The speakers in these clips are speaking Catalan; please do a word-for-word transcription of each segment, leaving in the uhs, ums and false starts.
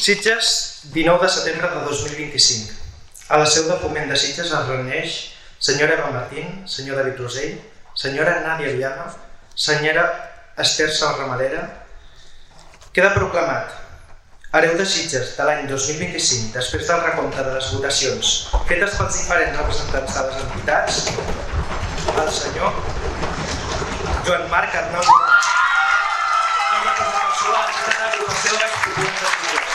Sitges, dinou de setembre de dos mil vint-i-cinc. A la seu de Foment de Sitges es reuneix senyora Eva Martín, senyor David Rosell, senyora Nàdia Viana, senyora Esther Ramalera. Queda proclamat hereu de Sitges de l'any dos mil vint-i-cinc, després del recompte de les votacions fetes pels diferents representants de les entitats, el senyor Joan Marc Arnau amb la presentació de l'agrupació de l'explotació de Sitges.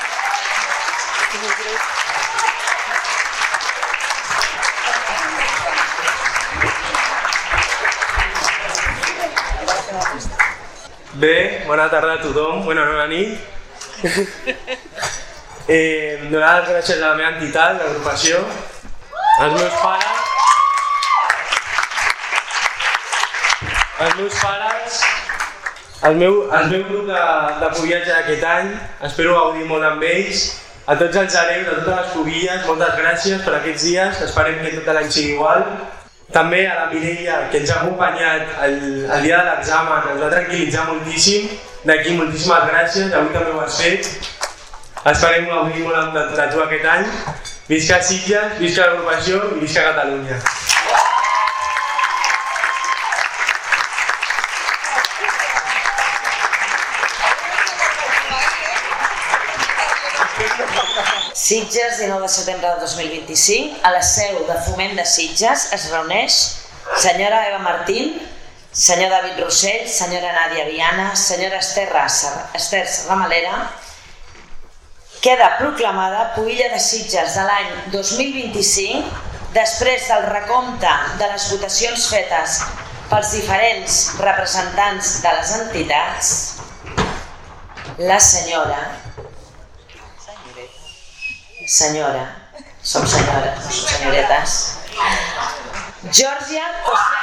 Bé, bona tarda a tothom, bona bona nit. eh, donar les gràcies a la meva entitat, l'agrupació, als meus pares, als meus pares, al meu, al meu grup de, de pobillatge d'aquest any. Espero gaudir molt amb ells. A tots els hereus, a totes les pobilles, moltes gràcies per aquests dies. Esperem que tot l'any sigui igual. També a la Mireia, que ens ha acompanyat el, el dia de l'examen, ens va tranquil·litzar moltíssim. D'aquí moltíssimes gràcies, avui també ho has fet. Esperem gaudir molt amb de tu aquest any. Visca Sitges, visca l'agrupació i visca Catalunya. Sitges, dinou de setembre de dos mil vint-i-cinc, a la seu de Foment de Sitges es reuneix senyora Eva Martín, senyor David Rosell, senyora Nàdia Viana, senyora Esther Ramalera. Queda proclamada pubilla de Sitges de l'any dos mil vint-i-cinc, després del recompte de les votacions fetes pels diferents representants de les entitats, la senyora Senyora, som senyores, no som senyoretes. Georgia Cossià.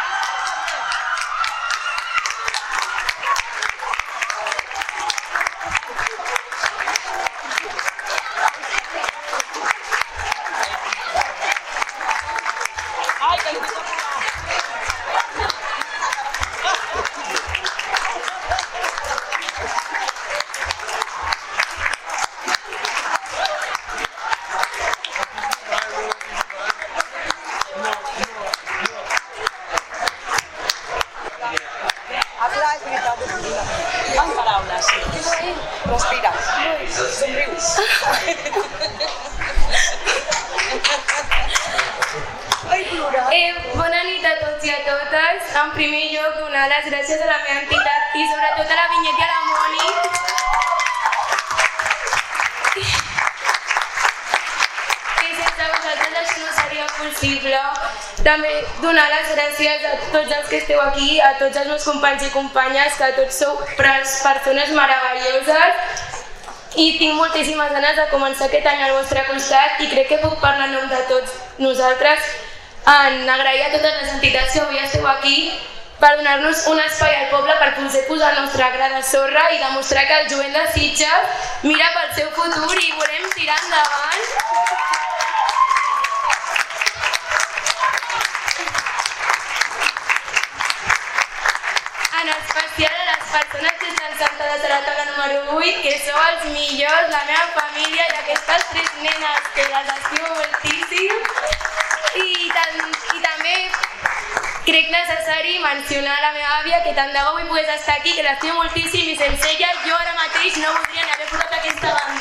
Respira. Somrius. Eh, bona nit a tots i a totes. En primer lloc, donar les gràcies a la meva entitat i sobretot a la Vinyet i a la Moni, que sense vosaltres això no seria possible. També donar les gràcies a tots els que esteu aquí, a tots els meus companys i companyes, que tots sou persones meravelloses. I tinc moltíssimes ganes de començar aquest any al vostre costat i crec que puc parlar en nom de tots nosaltres en agrair a totes les entitats que avui esteu aquí per donar-nos un espai al poble per poder posar el nostre gra de sorra i demostrar que el jovent de Sitges mira pel seu futur i volem tirar endavant. En especial a les persones que estan sentades a la taula número vuit, que sou els millors, la meva família i aquestes tres nenes que les estimo moltíssim. I, tan, i també crec necessari mencionar la meva àvia, que tant de bo avui pogués estar aquí, que l'estimo moltíssim i sense ella jo ara mateix no voldria ni haver posat aquesta banda.